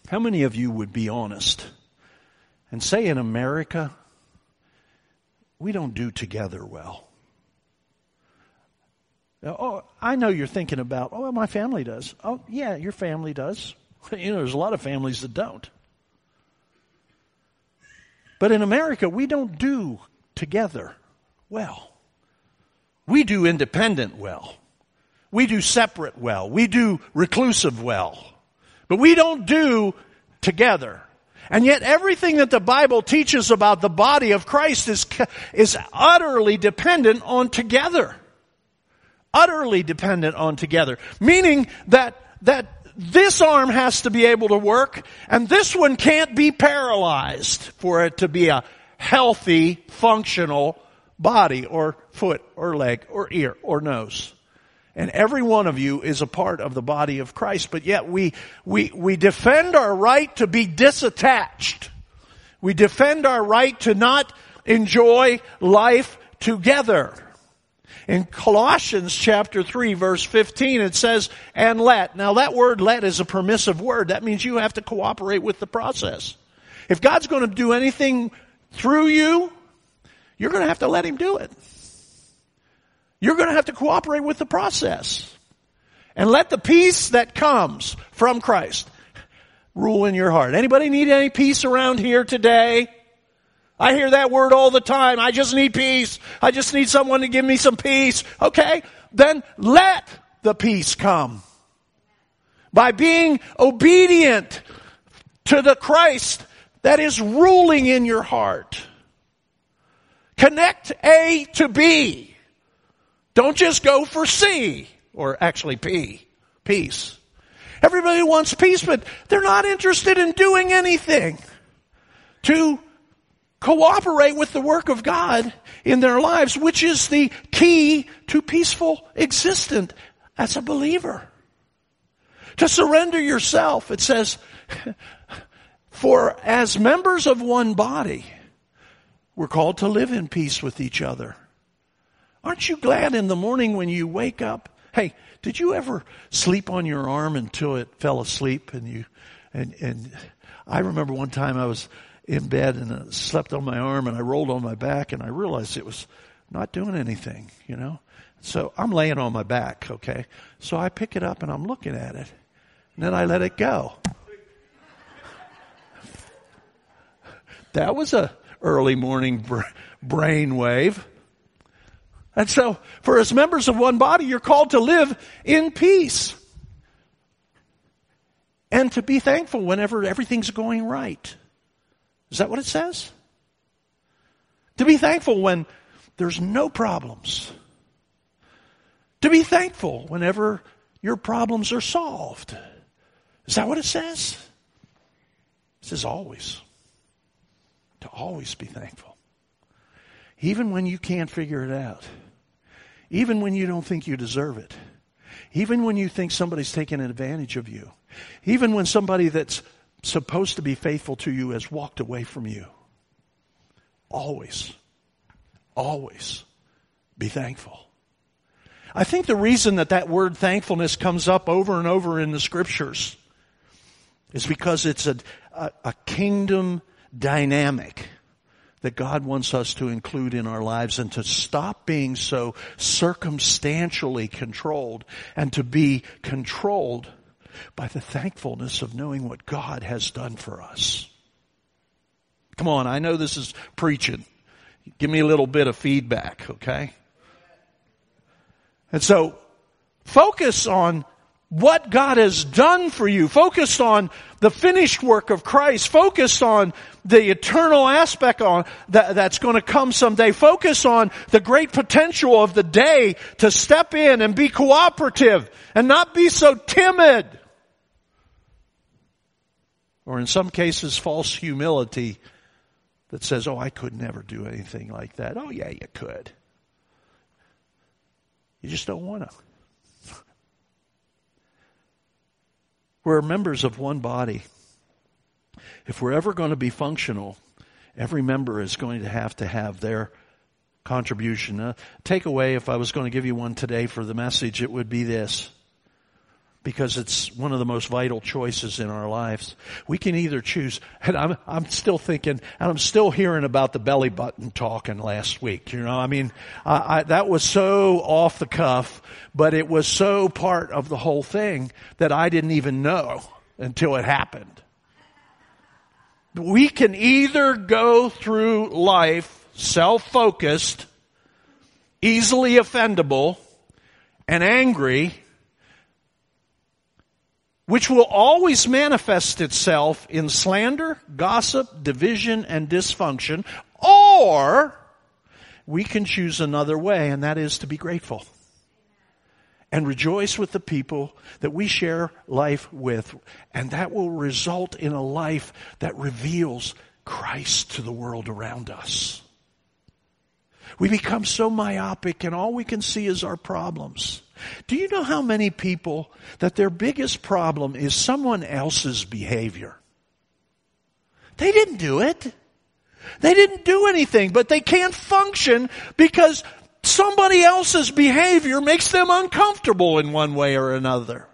How many of you would be honest and say in America, we don't do together well? Oh, I know you're thinking about, oh, my family does. Oh, yeah, your family does. There's a lot of families that don't. But in America, we don't do together well. We do independent well. We do separate well. We do reclusive well. But we don't do together. And yet everything that the Bible teaches about the body of Christ is utterly dependent on together. Utterly dependent on together. Meaning that this arm has to be able to work and this one can't be paralyzed for it to be a healthy, functional body or foot or leg or ear or nose. And every one of you is a part of the body of Christ, but yet we defend our right to be disattached. We defend our right to not enjoy life together. In Colossians chapter 3 verse 15 it says, and let. Now that word let is a permissive word. That means you have to cooperate with the process. If God's going to do anything through you, you're going to have to let Him do it. You're going to have to cooperate with the process. And let the peace that comes from Christ rule in your heart. Anybody need any peace around here today? I hear that word all the time. I just need peace. I just need someone to give me some peace. Okay, then let the peace come. By being obedient to the Christ that is ruling in your heart. Connect A to B. Don't just go for C, or actually P, peace. Everybody wants peace, but they're not interested in doing anything to cooperate with the work of God in their lives, which is the key to peaceful existence as a believer. To surrender yourself, it says, for as members of one body, we're called to live in peace with each other. Aren't you glad in the morning when you wake up? Hey, did you ever sleep on your arm until it fell asleep? And I remember one time I was in bed and I slept on my arm and I rolled on my back and I realized it was not doing anything, So I'm laying on my back, okay? So I pick it up and I'm looking at it. And then I let it go. That was a early morning brain wave. And so, for as members of one body, you're called to live in peace. And to be thankful whenever everything's going right. Is that what it says? To be thankful when there's no problems. To be thankful whenever your problems are solved. Is that what it says? It says always. To always be thankful. Even when you can't figure it out. Even when you don't think you deserve it. Even when you think somebody's taking advantage of you. Even when somebody that's supposed to be faithful to you has walked away from you. Always be thankful. I think the reason that word thankfulness comes up over and over in the scriptures is because it's a kingdom dynamic that God wants us to include in our lives and to stop being so circumstantially controlled and to be controlled by the thankfulness of knowing what God has done for us. Come on, I know this is preaching. Give me a little bit of feedback, okay? And so, focus on what God has done for you. Focus on the finished work of Christ. Focus on the eternal aspect that's going to come someday. Focus on the great potential of the day to step in and be cooperative and not be so timid. Or in some cases, false humility that says, oh, I could never do anything like that. Oh, yeah, you could. You just don't want to. We're members of one body. If we're ever going to be functional, every member is going to have their contribution. Takeaway, if I was going to give you one today for the message, it would be this. because it's one of the most vital choices in our lives. We can either choose, and I'm still thinking, and I'm still hearing about the belly button talking last week. You know, I mean, that was so off the cuff, but it was so part of the whole thing that I didn't even know until it happened. We can either go through life self-focused, easily offendable, and angry, which will always manifest itself in slander, gossip, division, and dysfunction, or we can choose another way, and that is to be grateful and rejoice with the people that we share life with, and that will result in a life that reveals Christ to the world around us. We become so myopic and all we can see is our problems. Do you know how many people that their biggest problem is someone else's behavior? They didn't do it. They didn't do anything, but they can't function because somebody else's behavior makes them uncomfortable in one way or another.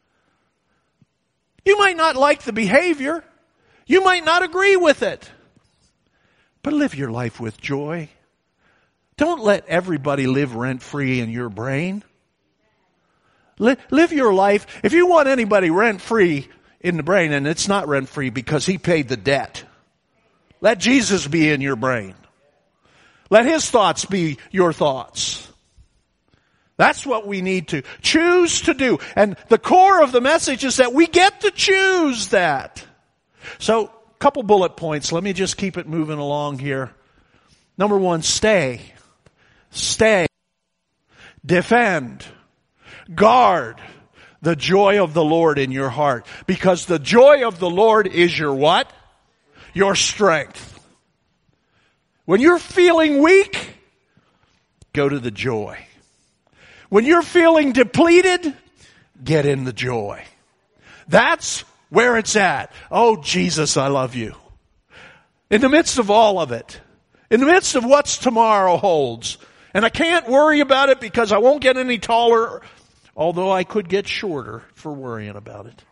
You might not like the behavior. You might not agree with it. But live your life with joy. Don't let everybody live rent-free in your brain. Live your life. If you want anybody rent-free in the brain, and it's not rent-free because he paid the debt, let Jesus be in your brain. Let his thoughts be your thoughts. That's what we need to choose to do. And the core of the message is that we get to choose that. So, a couple bullet points. Let me just keep it moving along here. Number one, stay. Stay. Defend. Guard the joy of the Lord in your heart. Because the joy of the Lord is your what? Your strength. When you're feeling weak, go to the joy. When you're feeling depleted, get in the joy. That's where it's at. Oh, Jesus, I love you. In the midst of all of it, in the midst of what's tomorrow holds, and I can't worry about it because I won't get any taller, although I could get shorter for worrying about it.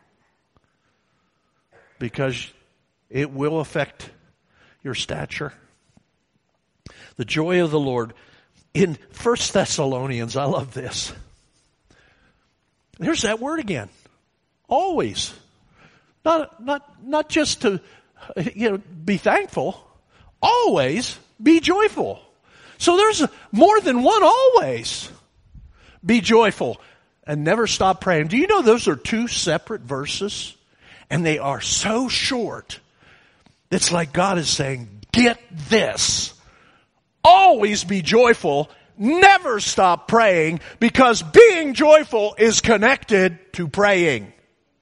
Because it will affect your stature. The joy of the Lord. In 1 Thessalonians, I love this. There's that word again. Always. Not just to, be thankful. Always be joyful. So there's more than one always. Be joyful and never stop praying. Do you know those are two separate verses? And they are so short. It's like God is saying, get this. Always be joyful. Never stop praying, because being joyful is connected to praying.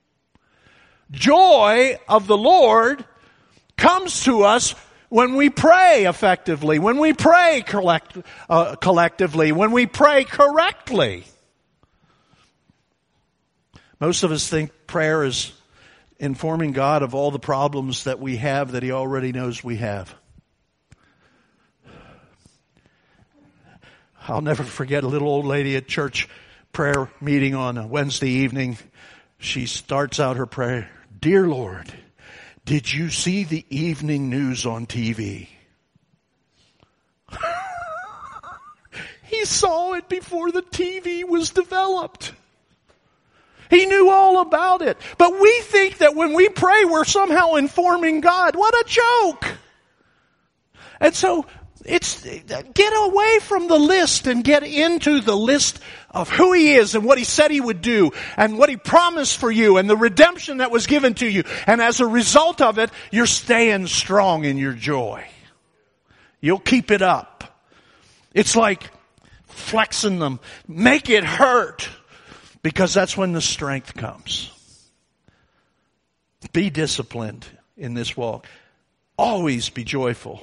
Joy of the Lord comes to us when we pray effectively, when we pray collectively, when we pray correctly. Most of us think prayer is informing God of all the problems that we have that He already knows we have. I'll never forget a little old lady at church prayer meeting on a Wednesday evening. She starts out her prayer, "Dear Lord, did you see the evening news on TV?" He saw it before the TV was developed. He knew all about it. But we think that when we pray, we're somehow informing God. What a joke! And so, get away from the list and get into the list of who He is and what He said He would do and what He promised for you and the redemption that was given to you. And as a result of it, you're staying strong in your joy. You'll keep it up. It's like flexing them. Make it hurt, because that's when the strength comes. Be disciplined in this walk. Always be joyful.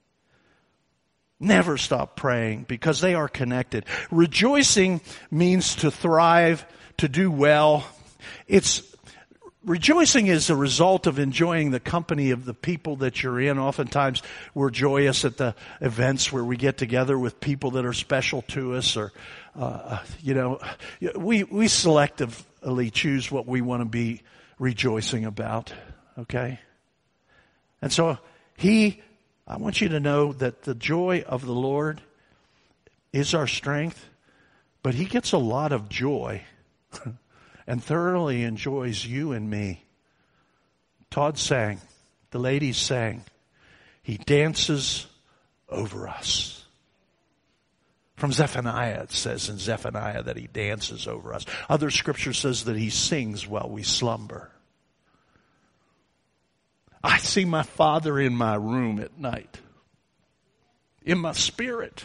Never stop praying, because they are connected. Rejoicing means to thrive, to do well. Rejoicing is a result of enjoying the company of the people that you're in. Oftentimes we're joyous at the events where we get together with people that are special to us, or we selectively choose what we want to be rejoicing about, okay? And so I want you to know that the joy of the Lord is our strength, but He gets a lot of joy and thoroughly enjoys you and me. Todd sang, the ladies sang, He dances over us. From Zephaniah, it says in Zephaniah that He dances over us. Other scripture says that He sings while we slumber. I see my Father in my room at night, in my spirit.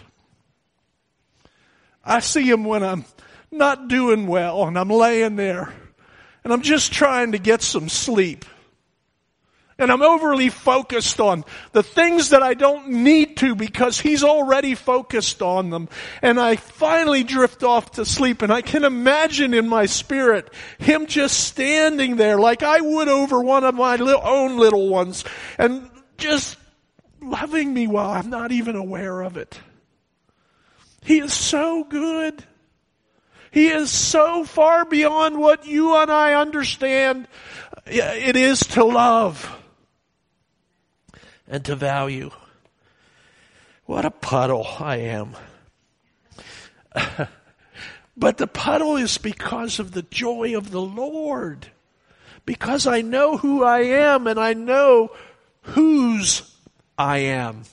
I see Him when I'm not doing well and I'm laying there and I'm just trying to get some sleep. And I'm overly focused on the things that I don't need to because He's already focused on them. And I finally drift off to sleep, and I can imagine in my spirit Him just standing there like I would over one of my own little ones and just loving me while I'm not even aware of it. He is so good. He is so far beyond what you and I understand it is to love and to value. What a puddle I am. But the puddle is because of the joy of the Lord. Because I know who I am and I know whose I am.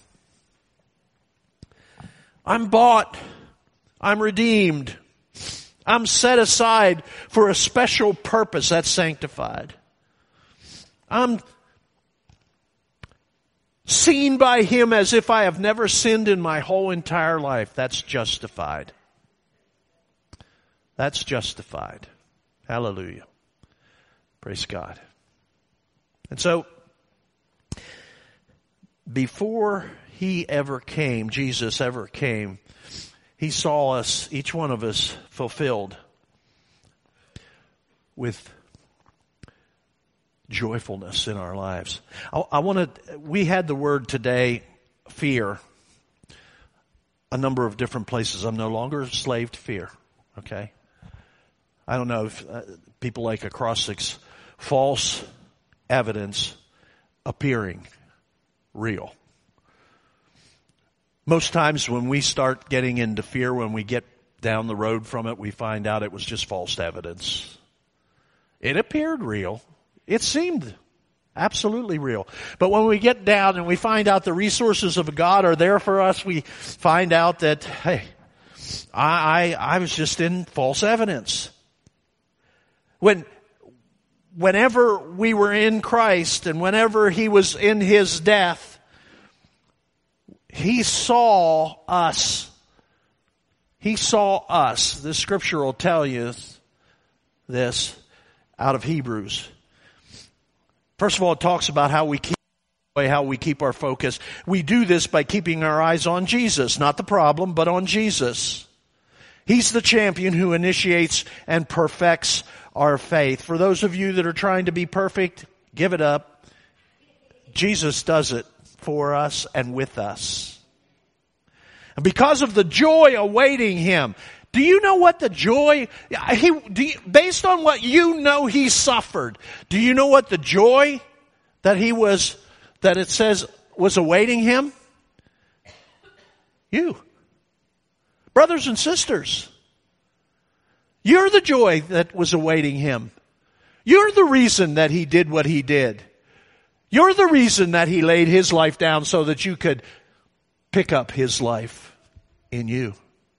I'm bought. I'm redeemed. I'm set aside for a special purpose. That's sanctified. I'm seen by Him as if I have never sinned in my whole entire life. That's justified. That's justified. Hallelujah. Praise God. And so, before He ever came, Jesus ever came, He saw us, each one of us, fulfilled with joyfulness in our lives. We had the word today, fear, a number of different places. I'm no longer a slave to fear, okay? I don't know if people like acrostics, false evidence appearing real. Most times when we start getting into fear, when we get down the road from it, we find out it was just false evidence. It appeared real. It seemed absolutely real. But when we get down and we find out the resources of God are there for us, we find out that, hey, I was just in false evidence. Whenever we were in Christ and whenever He was in His death, He saw us. He saw us. This scripture will tell you this out of Hebrews. First of all, it talks about how we keep our focus. We do this by keeping our eyes on Jesus, not the problem, but on Jesus. He's the champion who initiates and perfects our faith. For those of you that are trying to be perfect, give it up. Jesus does it for us and with us. And because of the joy awaiting Him, do you know what the joy, based on what you know He suffered, do you know what the joy that it says was awaiting Him? You. Brothers and sisters. You're the joy that was awaiting Him. You're the reason that He did what He did. You're the reason that He laid His life down so that you could pick up His life in you.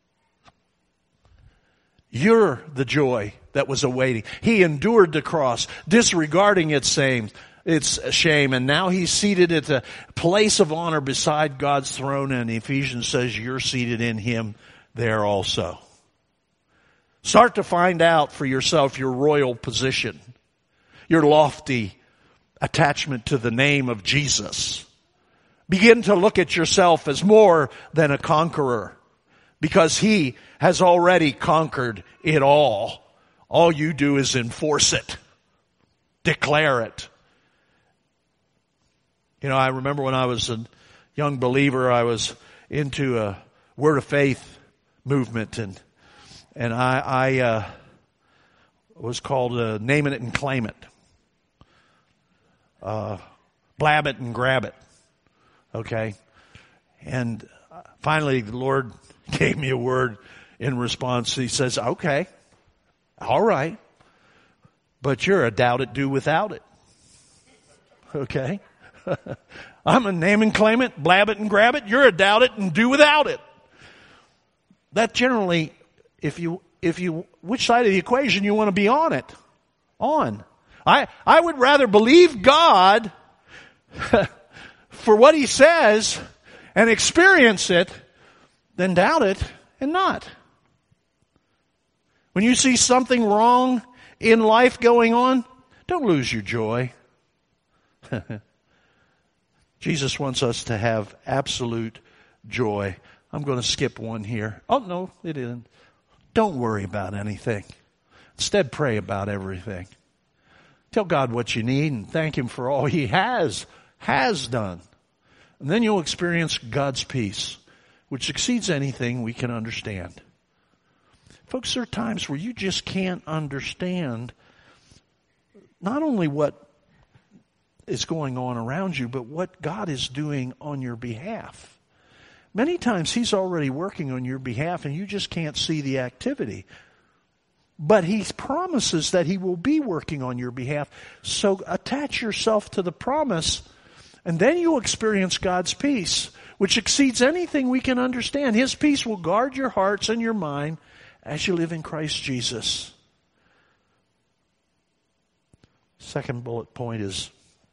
You're the joy that was awaiting. He endured the cross, disregarding its shame, and now He's seated at the place of honor beside God's throne, and Ephesians says you're seated in Him there also. Start to find out for yourself your royal position, your lofty attachment to the name of Jesus. Begin to look at yourself as more than a conqueror, because He has already conquered it all. All you do is enforce it. Declare it. You know, I remember when I was a young believer, I was into a Word of Faith movement, and And I was called Name It and Claim It. Blab it and grab it. Okay? And finally the Lord gave me a word in response. He says, okay, all right, but you're a doubt it, do without it. Okay? I'm a name and claim it, blab it and grab it. You're a doubt it and do without it. That generally, if you, which side of the equation you want to be on it? On. I would rather believe God for what He says and experience it than doubt it and not. When you see something wrong in life going on, don't lose your joy. Jesus wants us to have absolute joy. I'm going to skip one here. Oh, no, it isn't. Don't worry about anything. Instead, pray about everything. Tell God what you need and thank Him for all He has done. And then you'll experience God's peace, which exceeds anything we can understand. Folks, there are times where you just can't understand not only what is going on around you, but what God is doing on your behalf. Many times He's already working on your behalf and you just can't see the activity. But He promises that He will be working on your behalf. So attach yourself to the promise and then you'll experience God's peace, which exceeds anything we can understand. His peace will guard your hearts and your mind as you live in Christ Jesus. Second bullet point is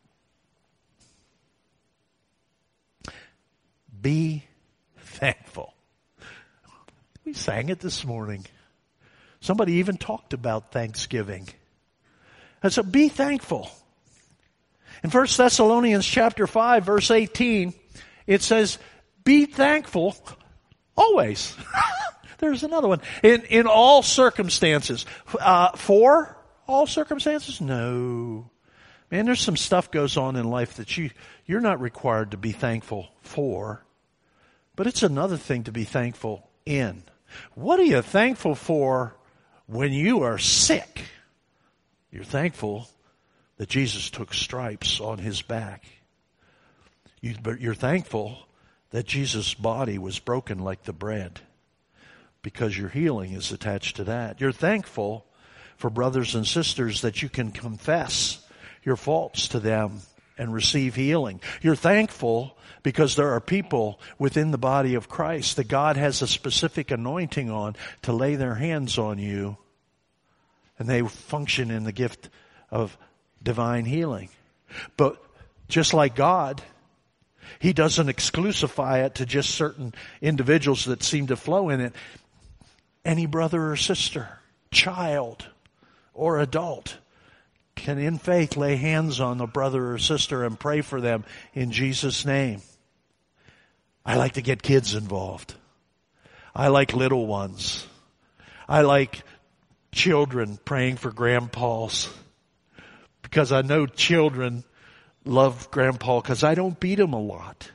be thankful. We sang it this morning. Somebody even talked about Thanksgiving. And so be thankful. In 1 Thessalonians chapter 5, verse 18, it says, be thankful always. There's another one. In all circumstances. For all circumstances? No. Man, there's some stuff goes on in life that you're not required to be thankful for. But it's another thing to be thankful in. What are you thankful for when you are sick? You're thankful that Jesus took stripes on His back. You're thankful that Jesus' body was broken like the bread, because your healing is attached to that. You're thankful for brothers and sisters that you can confess your faults to them and receive healing. You're thankful because there are people within the body of Christ that God has a specific anointing on to lay their hands on you, and they function in the gift of divine healing. But just like God, He doesn't exclusify it to just certain individuals that seem to flow in it. Any brother or sister, child or adult can in faith lay hands on a brother or sister and pray for them in Jesus' name. I like to get kids involved. I like little ones. I like children praying for grandpas, because I know children love grandpa because I don't beat them a lot.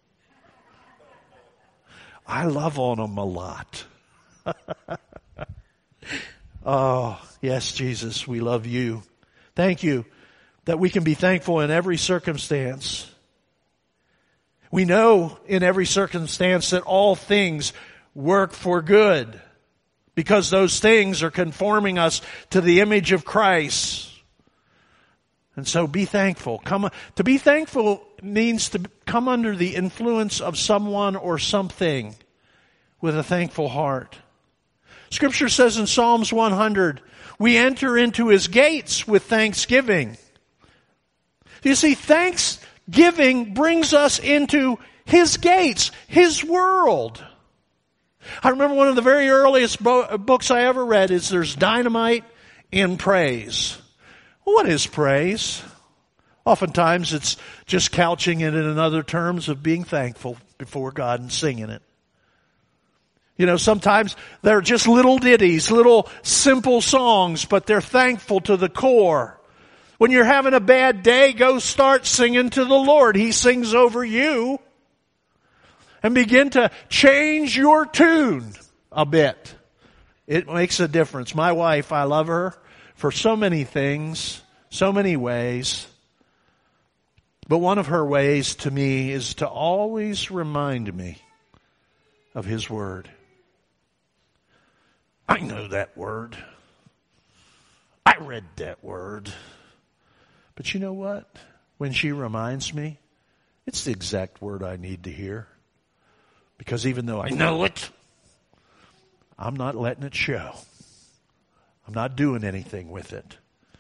I love on them a lot. Oh, yes, Jesus, we love you. Thank you that we can be thankful in every circumstance. We know in every circumstance that all things work for good, because those things are conforming us to the image of Christ. And so be thankful. To be thankful means to come under the influence of someone or something with a thankful heart. Scripture says in Psalms 100, we enter into His gates with thanksgiving. You see, thanksgiving brings us into His gates, His world. I remember one of the very earliest books I ever read is There's Dynamite in Praise. What is praise? Oftentimes it's just couching it in other terms of being thankful before God and singing it. You know, sometimes they're just little ditties, little simple songs, but they're thankful to the core. When you're having a bad day, go start singing to the Lord. He sings over you. And begin to change your tune a bit. It makes a difference. My wife, I love her for so many things, so many ways. But one of her ways to me is to always remind me of His Word. I know that word. I read that word. But you know what? When she reminds me, it's the exact word I need to hear. Because even though I know it, I'm not letting it show. I'm not doing anything with it.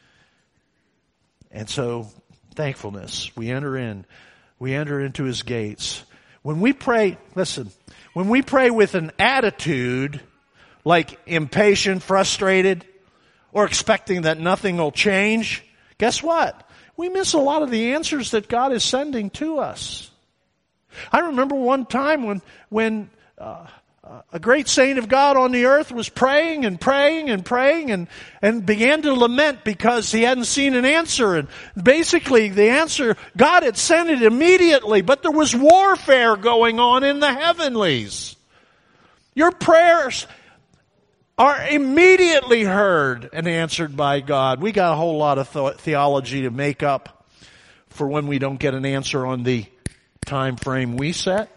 And so, thankfulness, we enter into His gates. When we pray, listen, when we pray with an attitude like impatient, frustrated, or expecting that nothing will change, guess what? We miss a lot of the answers that God is sending to us. I remember one time when a great saint of God on the earth was praying and praying and praying and began to lament because he hadn't seen an answer. And basically the answer, God had sent it immediately, but there was warfare going on in the heavenlies. Your prayers are immediately heard and answered by God. We got a whole lot of theology to make up for when we don't get an answer on the time frame we set.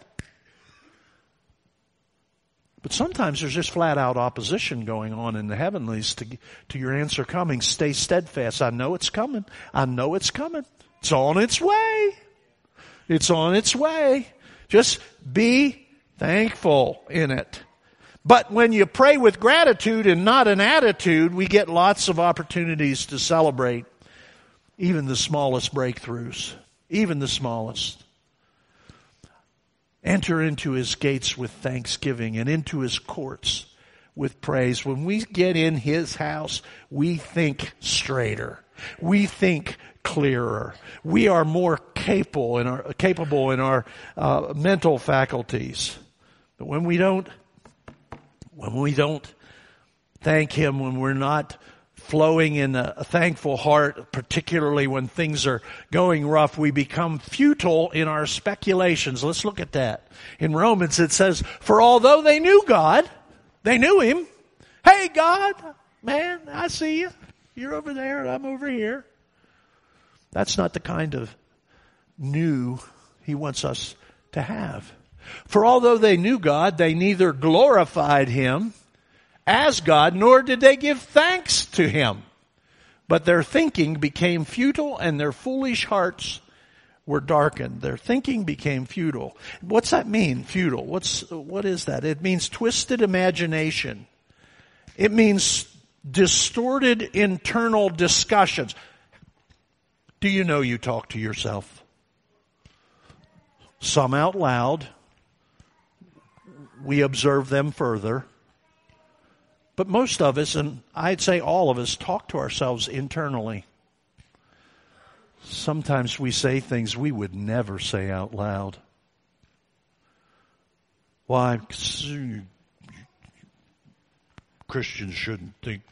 But sometimes there's just flat out opposition going on in the heavenlies to your answer coming. Stay steadfast. I know it's coming. I know it's coming. It's on its way. It's on its way. Just be thankful in it. But when you pray with gratitude and not an attitude, we get lots of opportunities to celebrate even the smallest breakthroughs, even the smallest. Enter into His gates with thanksgiving and into His courts with praise. When we get in His house, we think straighter. We think clearer. We are more capable in our mental faculties. But when we don't thank Him, when we're not flowing in a thankful heart, particularly when things are going rough, we become futile in our speculations. Let's look at that. In Romans it says, for although they knew God, they knew Him. Hey God, man, I see you. You're over there and I'm over here. That's not the kind of new He wants us to have. For although they knew God, they neither glorified Him as God, nor did they give thanks to Him. But their thinking became futile and their foolish hearts were darkened. Their thinking became futile. What's that mean, futile? What is that? It means twisted imagination. It means distorted internal discussions. Do you know you talk to yourself? Some out loud. We observe them further. But most of us, and I'd say all of us, talk to ourselves internally. Sometimes we say things we would never say out loud. Why? Christians shouldn't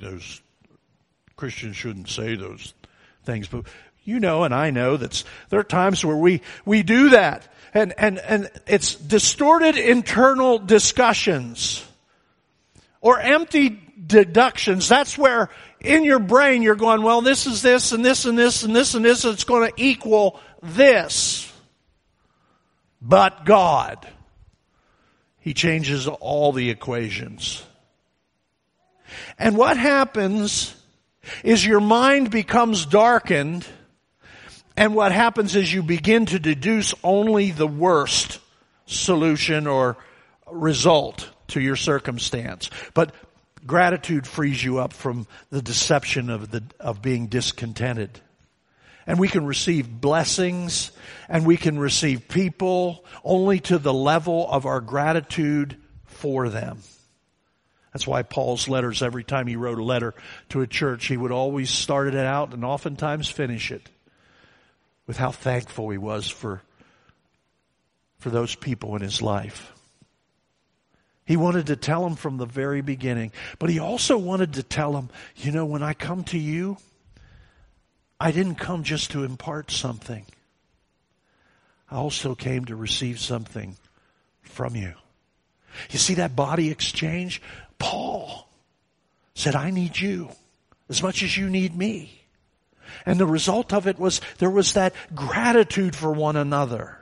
say those things. But you know and I know that there are times where we do that. And it's distorted internal discussions. Or empty deductions. That's where in your brain you're going, well, this is this and this and this and this and this. It's going to equal this. But God, He changes all the equations. And what happens is your mind becomes darkened. And what happens is you begin to deduce only the worst solution or result to your circumstance. But gratitude frees you up from the deception of being discontented. And we can receive blessings and we can receive people only to the level of our gratitude for them. That's why Paul's letters, every time he wrote a letter to a church, he would always start it out and oftentimes finish it with how thankful he was for those people in his life. He wanted to tell them from the very beginning. But he also wanted to tell them, you know, when I come to you, I didn't come just to impart something. I also came to receive something from you. You see that body exchange? Paul said, I need you as much as you need me. And the result of it was there was that gratitude for one another.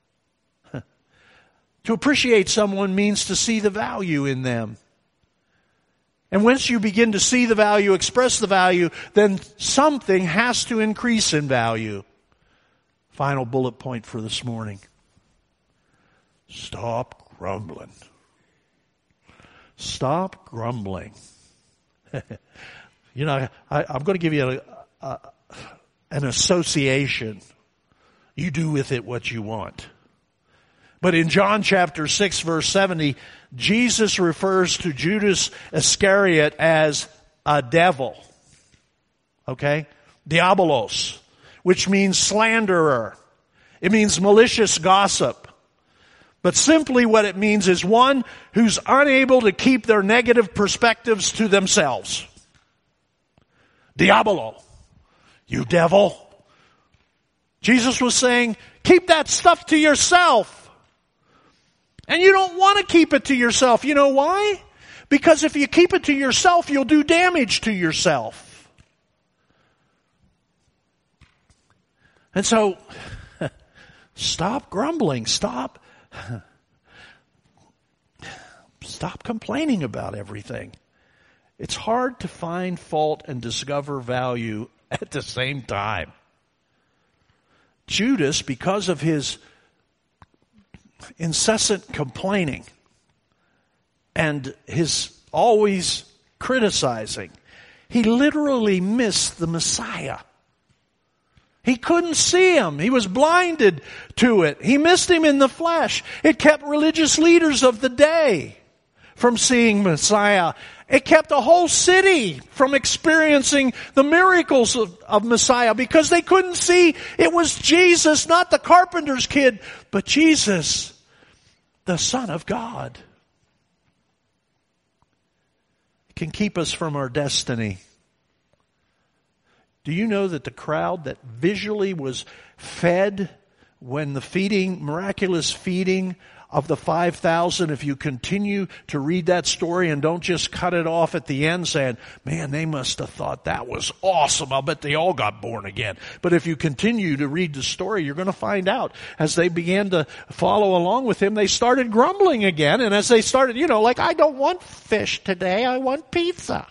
To appreciate someone means to see the value in them. And once you begin to see the value, express the value, then something has to increase in value. Final bullet point for this morning. Stop grumbling. Stop grumbling. You know, I'm going to give you an association. You do with it what you want. But in John chapter 6, verse 70, Jesus refers to Judas Iscariot as a devil. Okay? Diabolos, which means slanderer. It means malicious gossip. But simply what it means is one who's unable to keep their negative perspectives to themselves. Diabolo, you devil. Jesus was saying, keep that stuff to yourself. And you don't want to keep it to yourself. You know why? Because if you keep it to yourself, you'll do damage to yourself. And so, stop grumbling. Stop complaining about everything. It's hard to find fault and discover value at the same time. Judas, because of his incessant complaining and his always criticizing, he literally missed the Messiah. He couldn't see him. He was blinded to it. He missed him in the flesh. It kept religious leaders of the day from seeing Messiah. It kept a whole city from experiencing the miracles of Messiah because they couldn't see it was Jesus, not the carpenter's kid, but Jesus, the Son of God. It can keep us from our destiny. Do you know that the crowd that visually was fed when the miraculous feeding of the 5,000, if you continue to read that story and don't just cut it off at the end saying, man, they must have thought that was awesome. I'll bet they all got born again. But if you continue to read the story, you're going to find out as they began to follow along with him, they started grumbling again. And as they started, like, I don't want fish today. I want pizza.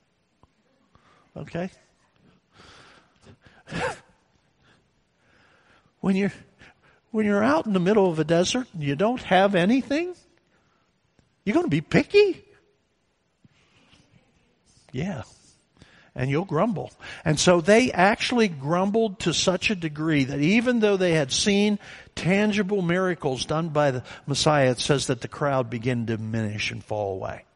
Okay? When you're out in the middle of a desert and you don't have anything, you're going to be picky. Yeah. And you'll grumble. And so they actually grumbled to such a degree that even though they had seen tangible miracles done by the Messiah, it says that the crowd began to diminish and fall away.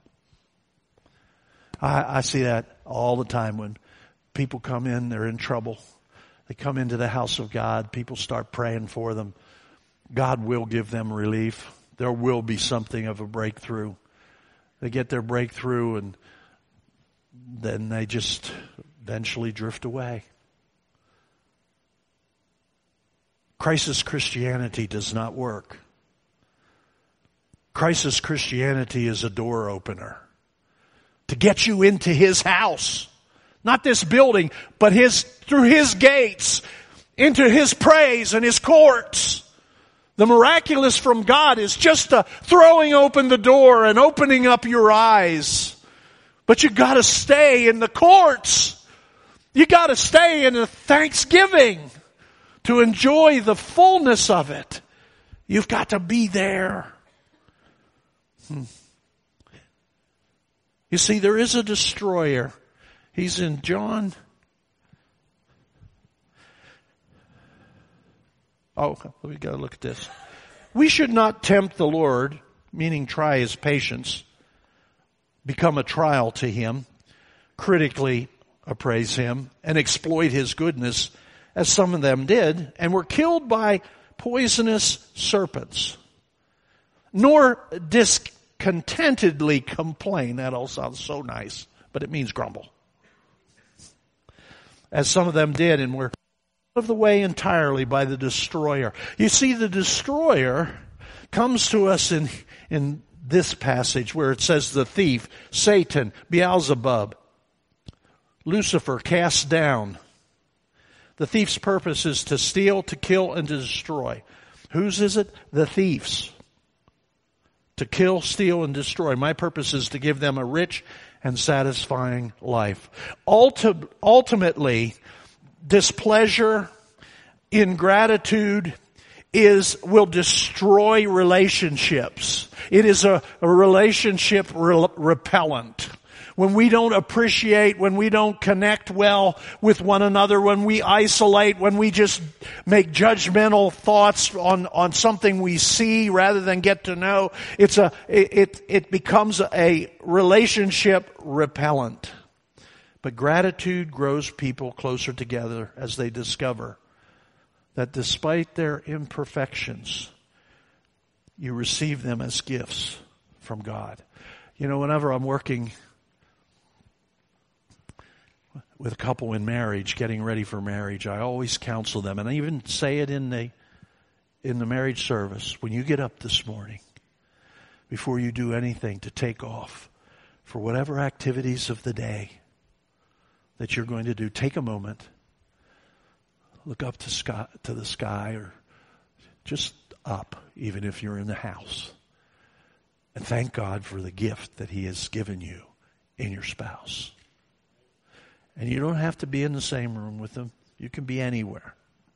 I see that all the time when people come in, they're in trouble. They come into the house of God. People start praying for them. God will give them relief. There will be something of a breakthrough. They get their breakthrough and then they just eventually drift away. Crisis Christianity does not work. Crisis Christianity is a door opener to get you into His house. Not this building, but through His gates, into His praise and His courts. The miraculous from God is just throwing open the door and opening up your eyes. But you got to stay in the courts. You got to stay in the thanksgiving to enjoy the fullness of it. You've got to be there. You see, there is a destroyer. He's in John. Oh, we got to look at this. We should not tempt the Lord, meaning try His patience, become a trial to Him, critically appraise Him, and exploit His goodness, as some of them did, and were killed by poisonous serpents. Nor discontentedly complain. That all sounds so nice, but it means grumble. As some of them did, and were out of the way entirely by the destroyer. You see, the destroyer comes to us in this passage where it says the thief, Satan, Beelzebub, Lucifer cast down. The thief's purpose is to steal, to kill, and to destroy. Whose is it? The thief's. To kill, steal, and destroy. My purpose is to give them a rich and satisfying life. Ultimately, displeasure, ingratitude will destroy relationships. It is a relationship repellent. When we don't appreciate, when we don't connect well with one another, when we isolate, when we just make judgmental thoughts on something we see rather than get to know, it becomes a relationship repellent. But gratitude grows people closer together as they discover that despite their imperfections, you receive them as gifts from God. You know, whenever I'm working with a couple in marriage, getting ready for marriage, I always counsel them, and I even say it in the marriage service. When you get up this morning, before you do anything, to take off for whatever activities of the day that you're going to do, take a moment, look up to the sky, or just up, even if you're in the house, and thank God for the gift that He has given you in your spouse. And you don't have to be in the same room with them. You can be anywhere.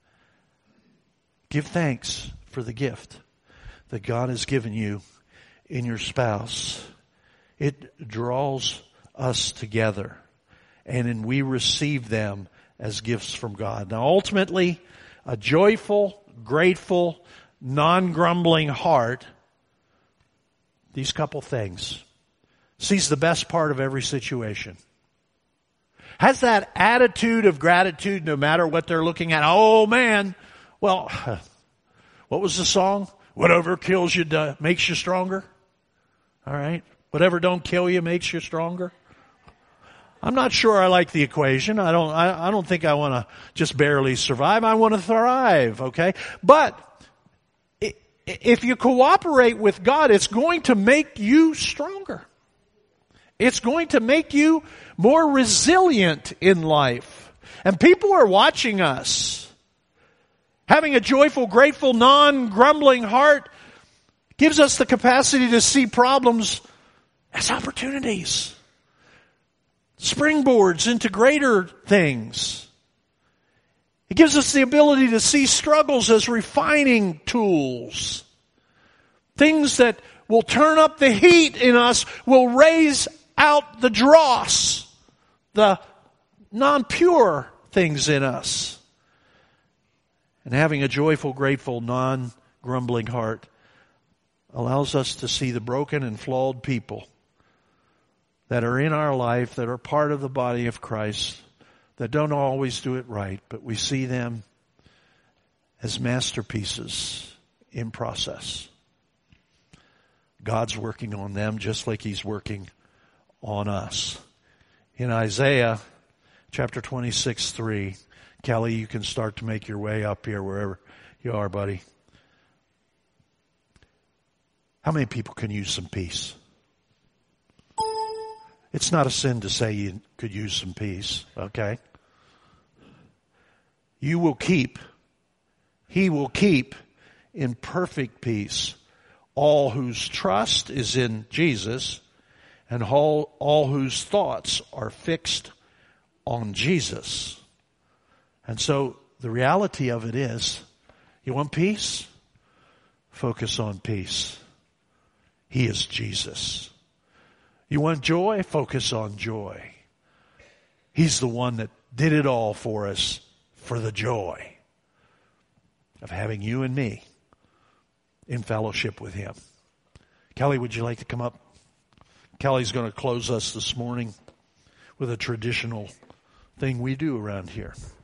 Give thanks for the gift that God has given you in your spouse. It draws us together, and we receive them as gifts from God. Now, ultimately, a joyful, grateful, non-grumbling heart, these couple things, sees the best part of every situation. Has that attitude of gratitude no matter what they're looking at. Oh man, well, what was the song? Whatever kills you makes you stronger. All right. Whatever don't kill you makes you stronger. I'm not sure I like the equation. I don't think I want to just barely survive. I want to thrive. Okay. But if you cooperate with God, it's going to make you stronger. It's going to make you more resilient in life. And people are watching us. Having a joyful, grateful, non-grumbling heart gives us the capacity to see problems as opportunities. Springboards into greater things. It gives us the ability to see struggles as refining tools. Things that will turn up the heat in us, will raise out the dross, the non-pure things in us. And having a joyful, grateful, non-grumbling heart allows us to see the broken and flawed people that are in our life, that are part of the body of Christ, that don't always do it right, but we see them as masterpieces in process. God's working on them just like He's working on us. In Isaiah chapter 26:3, Kelly, you can start to make your way up here wherever you are, buddy. How many people can use some peace? It's not a sin to say you could use some peace, okay? He will keep in perfect peace all whose trust is in Jesus and all whose thoughts are fixed on Jesus. And so the reality of it is, you want peace? Focus on peace. He is Jesus. You want joy? Focus on joy. He's the one that did it all for us for the joy of having you and me in fellowship with Him. Kelly, would you like to come up? Kelly's going to close us this morning with a traditional thing we do around here.